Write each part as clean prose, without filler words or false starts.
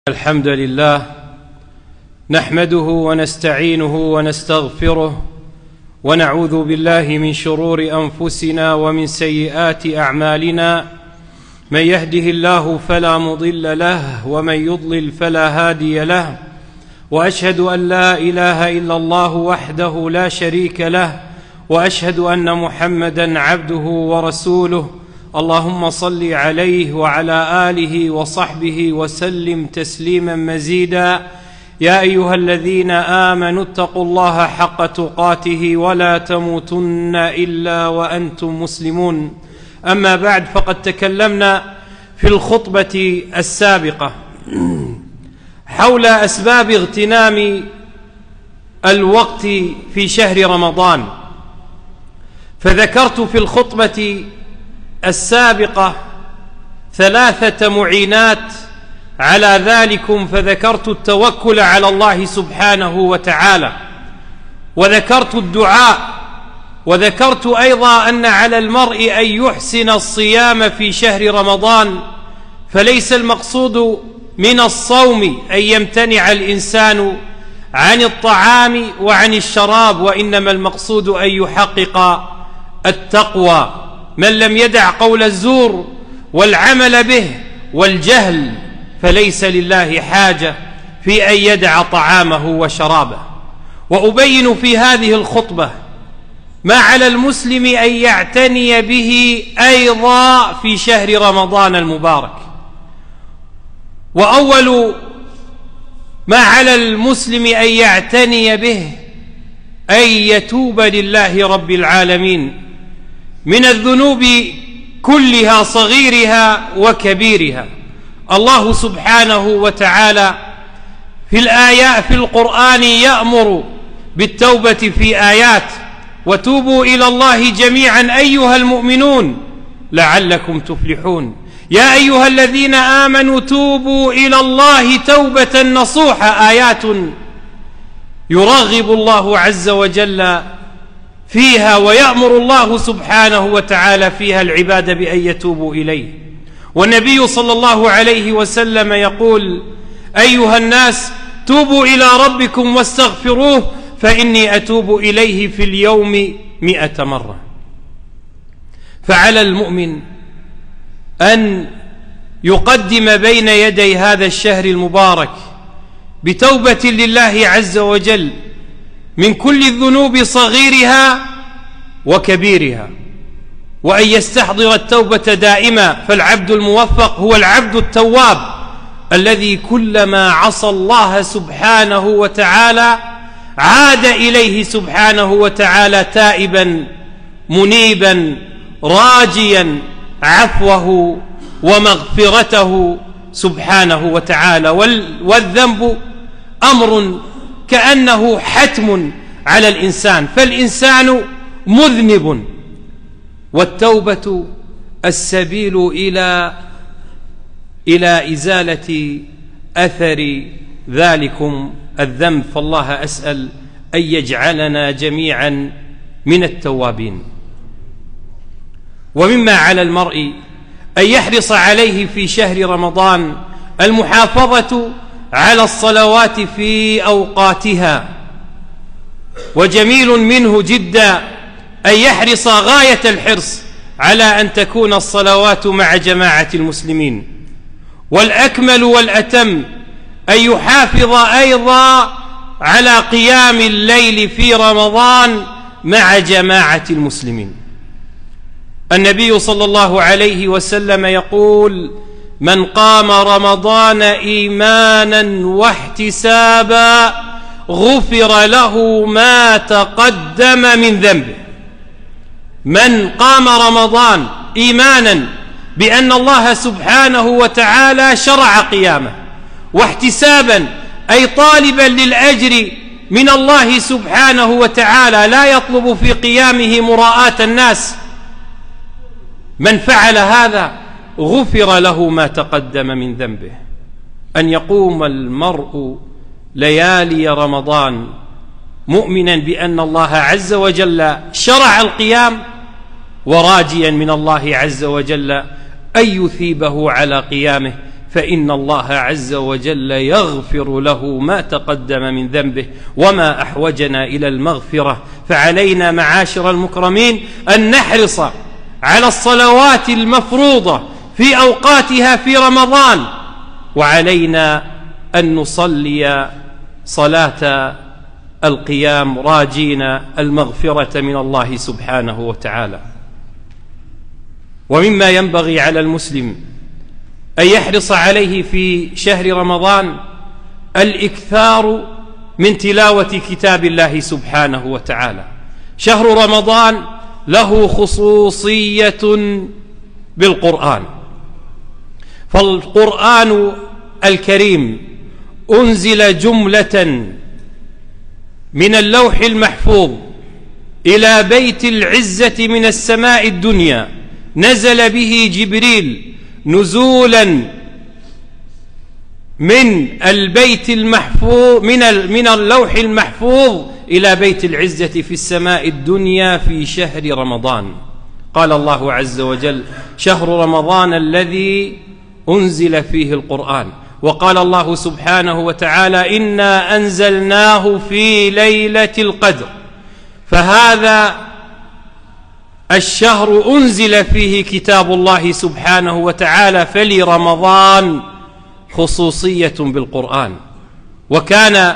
الحمد لله نحمده ونستعينه ونستغفره ونعوذ بالله من شرور أنفسنا ومن سيئات أعمالنا. من يهده الله فلا مضل له ومن يضلل فلا هادي له، وأشهد أن لا إله إلا الله وحده لا شريك له، وأشهد أن محمدًا عبده ورسوله. اللهم صل عليه وعلى آله وصحبه وسلم تسليما مزيدا. يا أيها الذين آمنوا اتقوا الله حق تقاته ولا تموتن إلا وأنتم مسلمون. أما بعد، فقد تكلمنا في الخطبة السابقة حول أسباب اغتنام الوقت في شهر رمضان، فذكرت في الخطبة السابقة 3 معينات على ذلكم، فذكرت التوكل على الله سبحانه وتعالى، وذكرت الدعاء، وذكرت أيضا أن على المرء أن يحسن الصيام في شهر رمضان، فليس المقصود من الصوم أن يمتنع الإنسان عن الطعام وعن الشراب، وإنما المقصود أن يحقق التقوى. من لم يدع قول الزور والعمل به والجهل فليس لله حاجة في أن يدع طعامه وشرابه. وأبين في هذه الخطبة ما على المسلم أن يعتني به أيضا في شهر رمضان المبارك. وأول ما على المسلم أن يعتني به أن يتوب لله رب العالمين من الذنوب كلها صغيرها وكبيرها. الله سبحانه وتعالى في القرآن يأمر بالتوبة في آيات: وتوبوا إلى الله جميعا أيها المؤمنون لعلكم تفلحون. يا أيها الذين آمنوا توبوا إلى الله توبة نصوحا. آيات يرغب الله عز وجل فيها، ويأمر الله سبحانه وتعالى فيها العباد بأن يتوبوا إليه. والنبي صلى الله عليه وسلم يقول: أيها الناس توبوا إلى ربكم واستغفروه فإني أتوب إليه في اليوم 100 مرة. فعلى المؤمن أن يقدم بين يدي هذا الشهر المبارك بتوبة لله عز وجل من كل الذنوب صغيرها وكبيرها، وأن يستحضر التوبة دائما. فالعبد الموفق هو العبد التواب الذي كلما عصى الله سبحانه وتعالى عاد إليه سبحانه وتعالى تائبا منيبا راجيا عفوه ومغفرته سبحانه وتعالى. والذنب أمر كأنه حتم على الإنسان، فالإنسان مذنب، والتوبة السبيل إلى إزالة أثر ذلكم الذنب. فالله أسأل أن يجعلنا جميعا من التوابين. ومما على المرء أن يحرص عليه في شهر رمضان المحافظة على الصلوات في أوقاتها، وجميل منه جدا أن يحرص غاية الحرص على أن تكون الصلوات مع جماعة المسلمين، والأكمل والأتم أن يحافظ أيضا على قيام الليل في رمضان مع جماعة المسلمين. النبي صلى الله عليه وسلم يقول: من قام رمضان إيمانا واحتسابا غفر له ما تقدم من ذنبه. من قام رمضان إيمانا بأن الله سبحانه وتعالى شرع قيامه، واحتسابا أي طالبا للأجر من الله سبحانه وتعالى، لا يطلب في قيامه مراءة الناس. من فعل هذا غفر له ما تقدم من ذنبه. أن يقوم المرء ليالي رمضان مؤمنا بأن الله عز وجل شرع القيام، وراجيا من الله عز وجل أن يثيبه على قيامه فإن الله عز وجل يغفر له ما تقدم من ذنبه وما أحوجنا إلى المغفرة. فعلينا معاشر المكرمين أن نحرص على الصلوات المفروضة في أوقاتها في رمضان، وعلينا أن نصلي صلاة القيام راجين المغفرة من الله سبحانه وتعالى. ومما ينبغي على المسلم أن يحرص عليه في شهر رمضان الإكثار من تلاوة كتاب الله سبحانه وتعالى. شهر رمضان له خصوصية بالقرآن، فالقرآن الكريم أنزل جملة من اللوح المحفوظ إلى بيت العزة من السماء الدنيا، نزل به جبريل نزولا من البيت المحفوظ من اللوح المحفوظ إلى بيت العزة في السماء الدنيا في شهر رمضان. قال الله عز وجل: شهر رمضان الذي أنزل فيه القرآن. وقال الله سبحانه وتعالى: إنا أنزلناه في ليلة القدر. فهذا الشهر أنزل فيه كتاب الله سبحانه وتعالى، فلرمضان خصوصية بالقرآن. وكان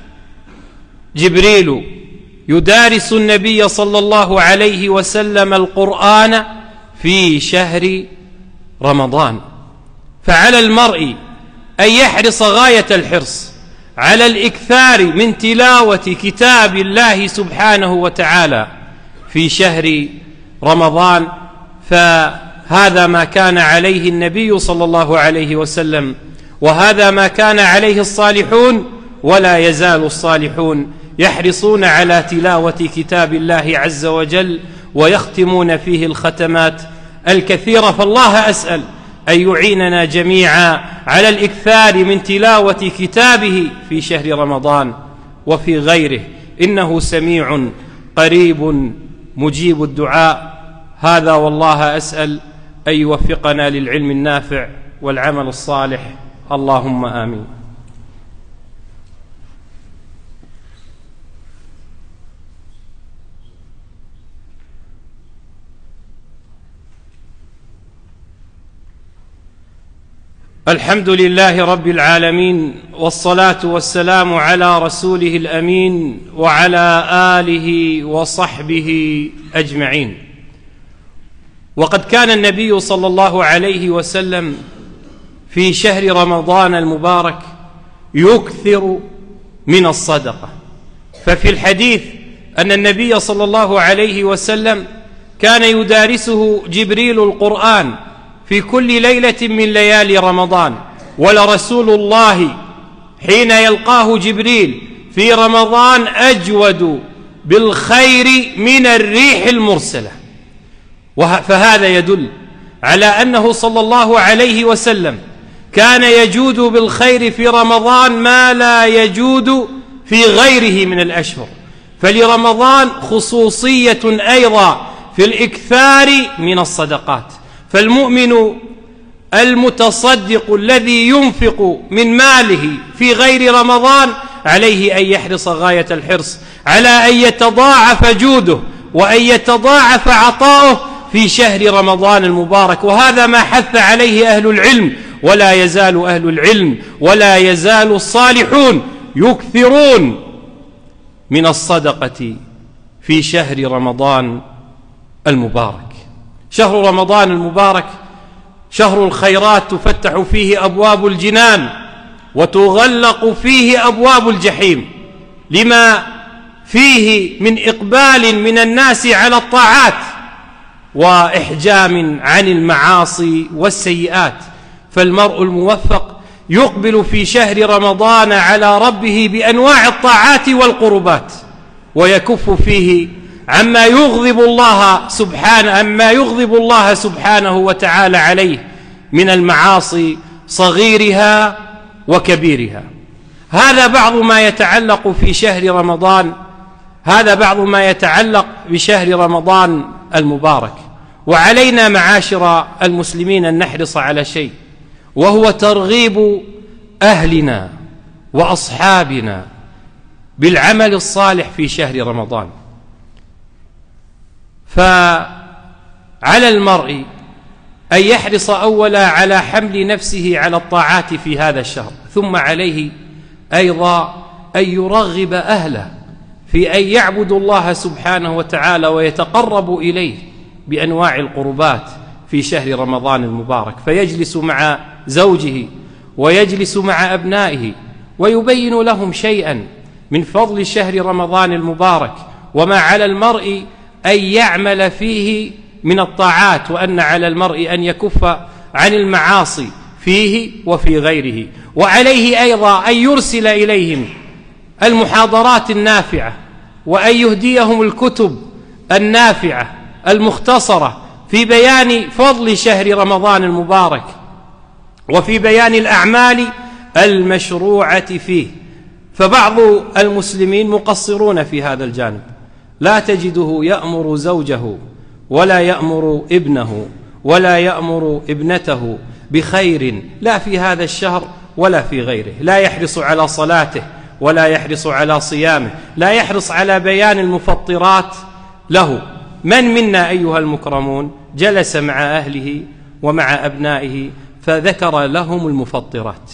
جبريل يدارس النبي صلى الله عليه وسلم القرآن في شهر رمضان. فعلى المرء أن يحرص غاية الحرص على الإكثار من تلاوة كتاب الله سبحانه وتعالى في شهر رمضان، فهذا ما كان عليه النبي صلى الله عليه وسلم، وهذا ما كان عليه الصالحون، ولا يزال الصالحون يحرصون على تلاوة كتاب الله عز وجل ويختمون فيه الختمات الكثيرة. فالله أسأل أن يعيننا جميعا على الإكثار من تلاوة كتابه في شهر رمضان وفي غيره، إنه سميع قريب مجيب الدعاء. هذا والله أسأل أن يوفقنا للعلم النافع والعمل الصالح، اللهم آمين. الحمد لله رب العالمين، والصلاة والسلام على رسوله الأمين وعلى آله وصحبه أجمعين. وقد كان النبي صلى الله عليه وسلم في شهر رمضان المبارك يكثر من الصدقة. ففي الحديث أن النبي صلى الله عليه وسلم كان يدارسه جبريل القرآن في كل ليلة من ليالي رمضان، ولرسول الله حين يلقاه جبريل في رمضان أجود بالخير من الريح المرسلة. فهذا يدل على أنه صلى الله عليه وسلم كان يجود بالخير في رمضان ما لا يجود في غيره من الأشهر. فلرمضان خصوصية أيضا في الإكثار من الصدقات. فالمؤمن المتصدق الذي ينفق من ماله في غير رمضان عليه أن يحرص غاية الحرص على أن يتضاعف جوده وأن يتضاعف عطاؤه في شهر رمضان المبارك. وهذا ما حث عليه أهل العلم، ولا يزال أهل العلم ولا يزال الصالحون يكثرون من الصدقة في شهر رمضان المبارك. شهر رمضان المبارك شهر الخيرات، تفتح فيه أبواب الجنان وتغلق فيه أبواب الجحيم، لما فيه من إقبال من الناس على الطاعات وإحجام عن المعاصي والسيئات. فالمرء الموفق يقبل في شهر رمضان على ربه بأنواع الطاعات والقربات، ويكف فيه عما يغضب الله سبحانه وتعالى عليه من المعاصي صغيرها وكبيرها. هذا بعض ما يتعلق في شهر رمضان، هذا بعض ما يتعلق بشهر رمضان المبارك. وعلينا معاشر المسلمين أن نحرص على شيء، وهو ترغيب أهلنا وأصحابنا بالعمل الصالح في شهر رمضان. فعلى المرء أن يحرص أولا على حمل نفسه على الطاعات في هذا الشهر، ثم عليه أيضا أن يرغب أهله في أن يعبدوا الله سبحانه وتعالى ويتقربوا إليه بأنواع القربات في شهر رمضان المبارك، فيجلس مع زوجه ويجلس مع أبنائه ويبين لهم شيئا من فضل شهر رمضان المبارك وما على المرء أن يعمل فيه من الطاعات، وأن على المرء أن يكف عن المعاصي فيه وفي غيره. وعليه أيضا أن يرسل إليهم المحاضرات النافعة، وأن يهديهم الكتب النافعة المختصرة في بيان فضل شهر رمضان المبارك وفي بيان الأعمال المشروعة فيه. فبعض المسلمين مقصرون في هذا الجانب، لا تجده يأمر زوجه ولا يأمر ابنه ولا يأمر ابنته بخير، لا في هذا الشهر ولا في غيره، لا يحرص على صلاته ولا يحرص على صيامه، لا يحرص على بيان المفطرات له. من منا أيها المكرمون جلس مع أهله ومع أبنائه فذكر لهم المفطرات؟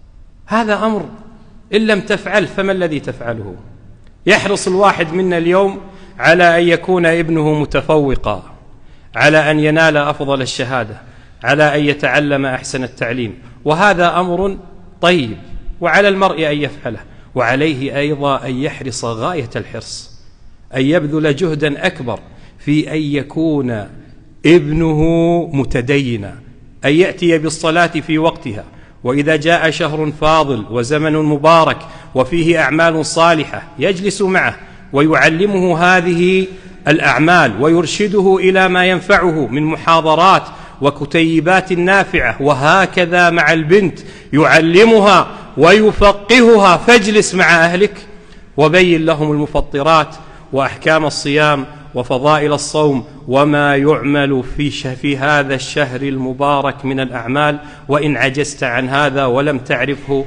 هذا أمر إن لم تفعل فما الذي تفعله؟ يحرص الواحد منا اليوم على أن يكون ابنه متفوقا، على أن ينال أفضل الشهادة، على أن يتعلم أحسن التعليم، وهذا أمر طيب وعلى المرء أن يفعله. وعليه أيضا أن يحرص غاية الحرص، أن يبذل جهدا أكبر في أن يكون ابنه متدينا، أن يأتي بالصلاة في وقتها، وإذا جاء شهر فاضل وزمن مبارك وفيه أعمال صالحة يجلس معه ويعلمه هذه الأعمال ويرشده إلى ما ينفعه من محاضرات وكتيبات نافعة. وهكذا مع البنت يعلمها ويفقهها. فاجلس مع أهلك وبين لهم المفطرات وأحكام الصيام وفضائل الصوم وما يعمل في هذا الشهر المبارك من الأعمال. وإن عجزت عن هذا ولم تعرفه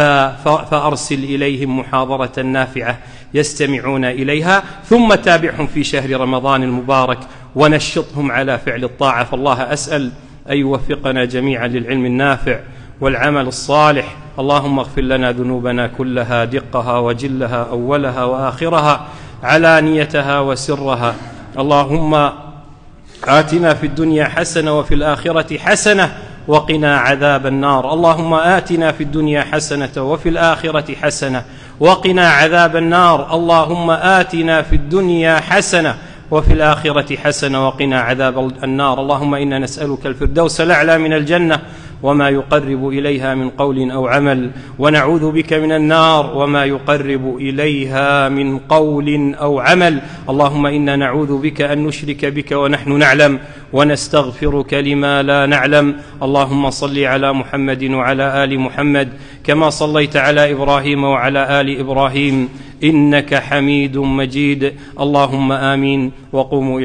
فأرسل إليهم محاضرة نافعة يستمعون إليها، ثم تابعهم في شهر رمضان المبارك ونشطهم على فعل الطاعة. فالله أسأل أن يوفقنا جميعا للعلم النافع والعمل الصالح. اللهم اغفر لنا ذنوبنا كلها، دقها وجلها، أولها وآخرها، علانيتها وسرها. اللهم آتنا في الدنيا حسنة وفي الآخرة حسنة وقنا عذاب النار. اللهم آتنا في الدنيا حسنة وفي الآخرة حسنة وقنا عذاب النار. اللهم آتنا في الدنيا حسنة وفي الآخرة حسنة وقنا عذاب النار. اللهم إنا نسألك الفردوس الأعلى من الجنة وما يقرب إليها من قول أو عمل، ونعوذ بك من النار وما يقرب إليها من قول أو عمل. اللهم إنا نعوذ بك أن نشرك بك ونحن نعلم، ونستغفرك لما لا نعلم. اللهم صل على محمد وعلى آل محمد كما صليت على إبراهيم وعلى آل إبراهيم إنك حميد مجيد. اللهم آمين. وقوموا إلى